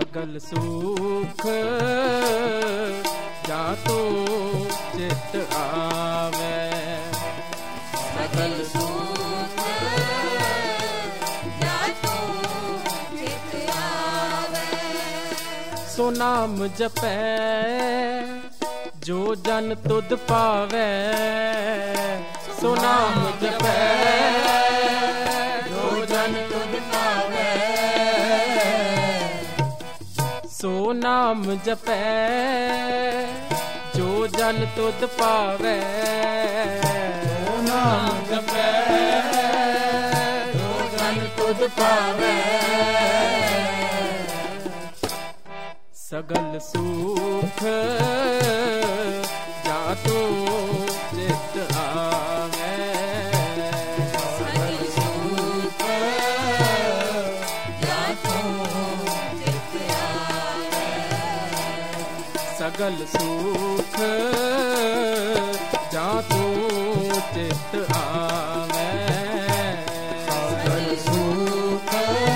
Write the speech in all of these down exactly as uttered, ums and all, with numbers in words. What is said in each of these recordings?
सगल सुख जातु चित आवे, सगल सुख जातु चित आवे। सो नाम जपै जो जन तुध पावे, सो नाम जपै जो जन तुध पावे, सो नाम जपै जो जन तुध पावे, सो नाम जपै जो जन तुध पावे। सगल सुख जातु चित आवे, सगल सुख जातु चित आवे। सगल सुख जातु चित आवे, सगल सुख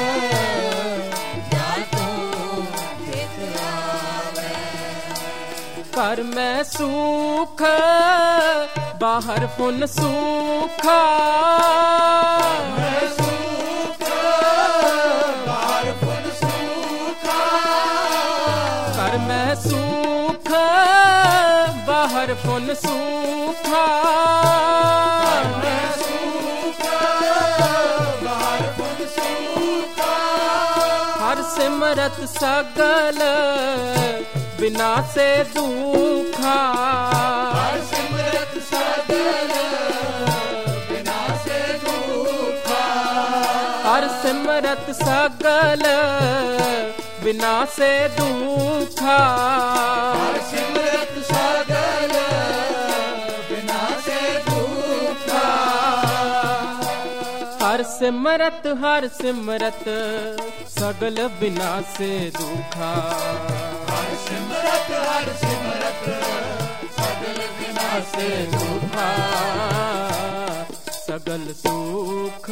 जातु चित आवे। घर में सुख बाहर पुन सूखा, बाहर पुन सूखा। घर में सुख बाहर पुन सूखा, बाहर पुन सूखा। हर सिमरत सगल बिना से दुखा, हर सिमरत सगल बिना से दुखा। हर सिमरत सगल बिना से दुखा, हर सिमरत सगल बिना से दुखा। हर सिमरत हर सिमरत सगल बिना से दुखा, हर सिमरत हर सिमरत सगल बिना से दुखा। सगल सुख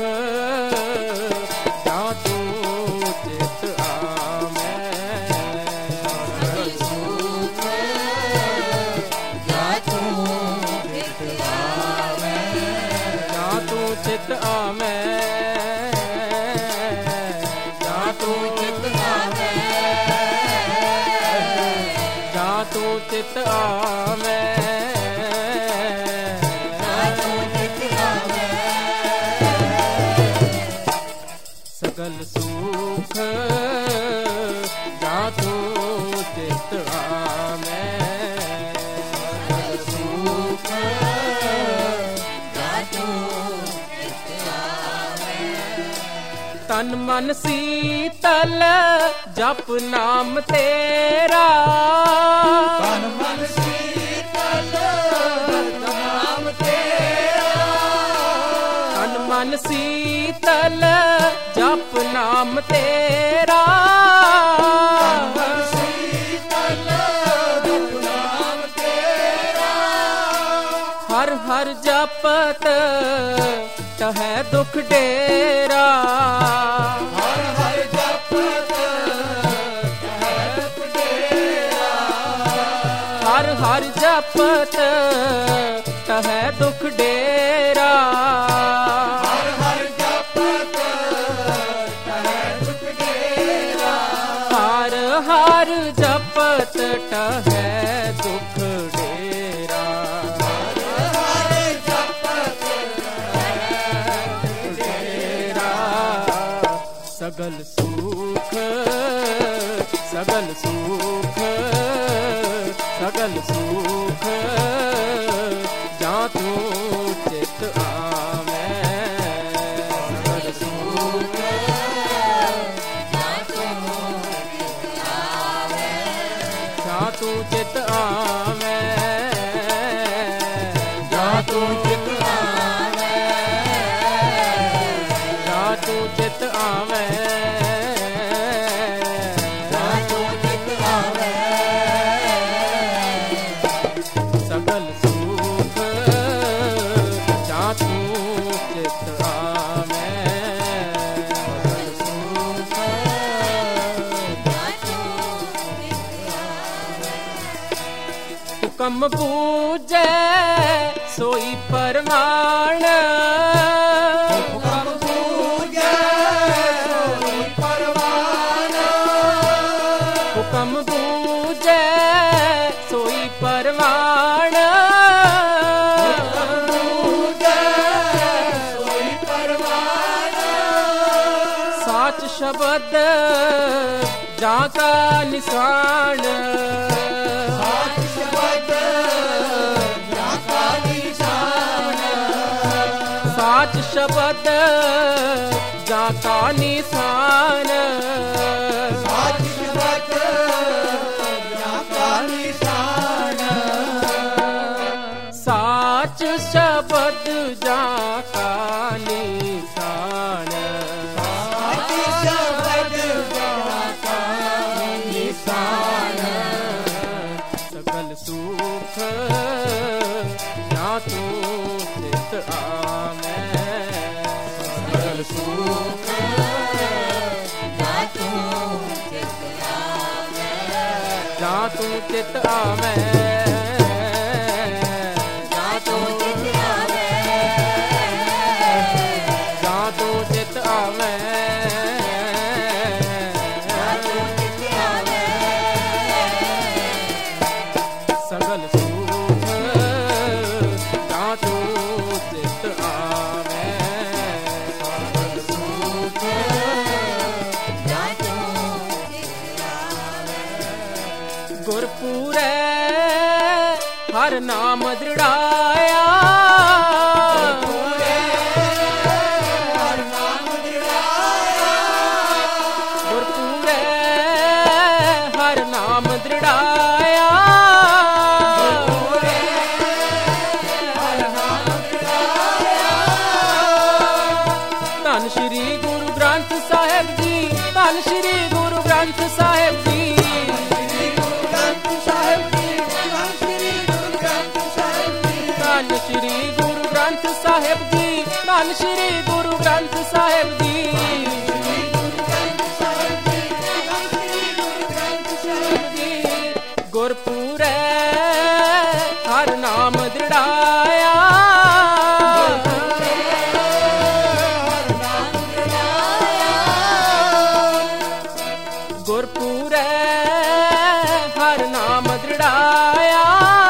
जातु चित आवे, सगल सुख जातु चित आवे। जातु चित आवे, जातु चित आवे। जातु चित आवे, जातु चित आवे। सगल सुख जातु चित आवे, सगल सुख जातु चित आवे। तन मन शीतल जप नाम तेरा, तन मन शीतल नाम तेरा। तन मन शीतल जप नाम तेरा, मन शीतल नाम तेरा। हर हर जपत टहै दुख डेरा, हर हर जपत टहै दुख डेरा। हर हर जपत टहै दुख डेरा, हर हर जपत टहै दुख डेरा। हर हर जपत टहै दुख डेरा, हर हर जपत टहै दुख डेरा। सगल सुख सगल सुख सगल सुख जातु चित आवे, सगल सुख जातु चित आवे। जातु चित आवे, जातु चित आवे, जातु चित आवे, जातु चित आवे। सगल सुख जातु चित आवे, सुख जातु ਹੁਕਮ ਬੂਝੈ ਸੋਈ ਪਰਮਾਨ ਹੁਕਮ ਬੂਝੈ ਸੋਈ ਪਰਵਾਨ ਹੁਕਮ ਬੂਝੈ ਸੋਈ ਪਰਮਾਨ ਹੁਕਮ ਬੂਝੈ ਸੋਈ ਪਰਵਾਨ ਸਾਚ ਸ਼ਬਦ ਜਾਂ ਕਾ ਨਿਸ਼ਾਨ ਸਾਚ ਸ਼ਬਦ ਜਾਂ ਕਾ ਨਿਸ਼ਾਨ ਸਾਚ ਸ਼ਬਦ ਜਾਂ ਕਾ ਨਿਸ਼ਾਨ ਸਾਚ ਸ਼ਬਦ ਜਾਂ ਕਾ ਨਿਸ਼ਾਨ ਸਾਚ ਸ਼ਬਦ ਜਾਂ ਕਾ ਨਿਸ਼ਾਨ ਸਾਚ ਸ਼ਬਦ ਜਾਂ ਕਾ ਨਿਸ਼ਾਨ ਸਗਲ ਸੁਖ ਜਾਂ ਤੂੰ ਚਿਤ ਆਵੈ ਸਗਲ ਸੁਖ ਜਾਂ ਤੂੰ ਚਿਤ ਆਵੈ ਜਾਂ ਤੂੰ ਚਿਤ ਆਵੈ ਜਾਂ ਤੂੰ ਚਿਤ ਆਵੈ ਜਾਂ ਤੂੰ ਚਿਤ ਆਵੈ ਜਾਂ ਤੂੰ ਚਿਤ ਆਵੈ ਸਗਲ ਸੁਖ ਜਾਂ ਤੂੰ ਚਿਤ ਆਵੈ ਸਗਲ ਸੁਖ ਜਾਂ ਤੂੰ ਚਿਤ ਆਵੈ ਗੁਰਪੂਰੈ ਹਰ ਨਾਮ ਦ੍ਰਿੜਾਇਆ ਪੂਰੇ ਹਰ ਨਾਮ ਦਿੜਾਇਆ ਗੁਰਪੂਰੈ ਹਰ ਨਾਮ ਦ੍ਰਿੜਾਇਆ ਪੂਰੇ ਹਰ ਨਾਮ ਦਿੜਾਇਆ ਧੰਨ ਸ਼੍ਰੀ ਗੁਰੂ ਗ੍ਰੰਥ ਸਾਹਿਬ ਜੀ ਧੰਨ ਸ਼੍ਰੀ ਗੁਰੂ ਗ੍ਰੰਥ ਸਾਹਿਬ ਜੀ ਸ੍ਰੀ ਗੁਰੂ ਗ੍ਰੰਥ ਸਾਹਿਬ ਜੀ ਸ੍ਰੀ ਗੁਰੂ ਗ੍ਰੰਥ ਸਾਹਿਬ ਜੀ ਧੰਨ ਸ਼੍ਰੀ ਗੁਰੂ ਗ੍ਰੰਥ ਸਾਹਿਬ ਜੀ ਧੰਨ ਸ਼੍ਰੀ ਗੁਰੂ ਗ੍ਰੰਥ ਸਾਹਿਬ ਜੀ ਸ੍ਰੀ ਗੁਰੂ ਗ੍ਰੰਥ ਸਾਹਿਬ ਜੀ ਸ੍ਰੀ ਗੁਰੂ ਗ੍ਰੰਥ ਸਾਹਿਬ ਜੀ ਗੁਰਪੂਰੈ ਹਰ ਨਾਮ ਦ੍ਰਿੜਾਇਆ ਹਰ ਨਾਮ ਦਿੜਾਇਆ ਗੁਰਪੂਰੈ ਹਰ ਨਾਮ ਦ੍ਰਿੜਾਇਆ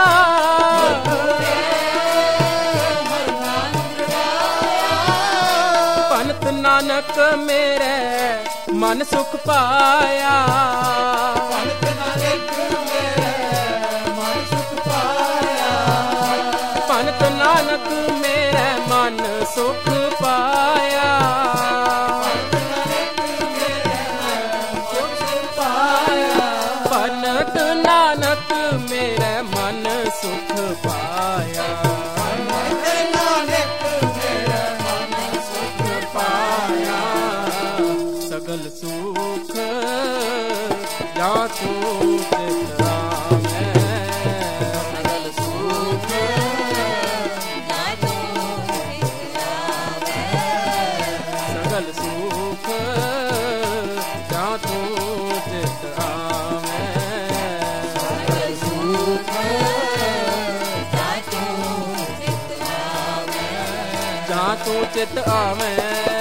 ਹਰ ਨਾਮ ਦਿੜਾਇਆ ਪੰਤ ਨਾਨਕ ਮੇਰੇ ਮਨ ਸੁਖ ਪਾਇਆ ਪੰਤ ਨਾਨਕ ਮੇਰੇ ਮਨ ਸੁਖ ਪਾਇਆ ਪੰਤ ਨਾਨਕ ਮੇਰੇ ਮਨ ਸੁਖ ਪਾਇਆ ਪੰਤ ਨਾਨਕ ਮੇਰੇ ਮਨ ਸੁਖ ਪਾਇਆ ਪੰਤ ਨਾਨਕ ਮੇਰੇ ਮਨ ਸੁਖ ਪਾਇਆ ਪੰਤ ਨਾਨਕ ਮੇਰੇ ਮਨ ਸੁਖ ਪਾਇਆ ਸਗਲ ਸੁਖ ਜਾਂ ਤੂੰ ਚਿਤ ਆਵੈ ਸਗਲ ਸੁਖ ਜਾਂ ਤੂੰ ਚਿਤ ਆਵੈ ਸਗਲ ਸੁਖ ਜਾਂ ਤੂੰ ਚਿਤ ਆਵੈ ਸਗਲ ਸੁਖ ਜਾਂ ਤੂੰ ਚਿਤ ਆਵੈ ਜਾਂ ਤੂੰ ਚਿਤ ਆਵੈ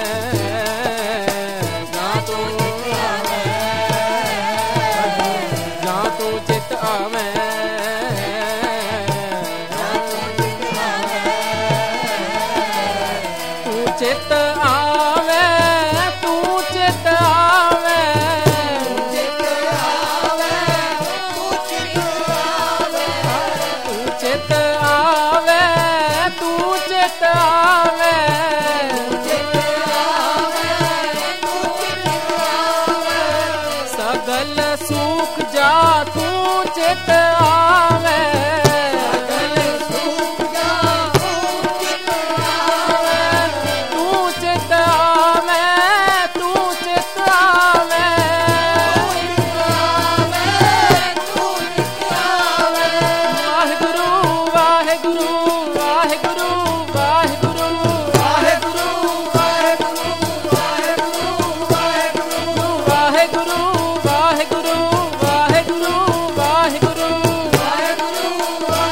ਜਾਂ ਤੂੰ ਜਾਂ ਤੂੰ ਚਿਤ ਆਵੈ ਤੂੰ ਚਿਤ ਆਵੈ ਤੂੰ ਚਿਤ ਆਵੈ ਚਿਤ ਆਵੈ ਤੂੰ ਚਿਤ ਆਵੈ ਤੂੰ ਚਿਤ ਆਵੈ ਤੂੰ ਚਿਤ ਆਵੈ ਚਿਤ ਆਵੈ ਤੂੰ ਚਿਤ ਆਵੈ ਸਗਲ ਸੁਖ ਜਾ ਤੂੰ ਚਿਤ ਆਵੈ ਸਗਲ ਸੁਖ ਜਾਂ ਤੂੰ ਚਿਤ ਆਵੈ ਤੂੰ ਚਿਤ ਆਵੈ ਤੂੰ ਚਿਤ ਆਵੈ ਤੂੰ ਚਿਤ ਆਵੈ ਵਾਹਿਗੁਰੂ ਵਾਹਿਗੁਰੂ ਵਾਹਿਗੁਰੂ ਵਾਹਿਗੁਰੂ ਵਾਹਿਗੁਰੂ ਵਾਹਿਗੁਰੂ ਵਾਹਿਗੁਰੂ ਵਾਹਿਗੁਰੂ ਵਾਹਿਗੁਰੂ ਵਾਹਿਗੁਰੂ ਵਾਹਿਗੁਰੂ ਵਾਹਿਗੁਰੂ ਵਾਹਿਗੁਰੂ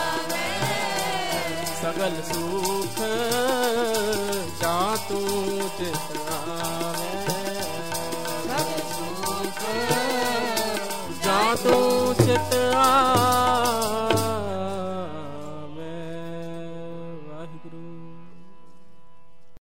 ਸਗਲ ਸੁਖ ਜਾਂ ਤੂੰ ਚਿਤ ਆਵੇ ਸਗਲ ਸੁਖ ਜਾਂ ਤੂੰ ਚਿਤ ਆਵੇ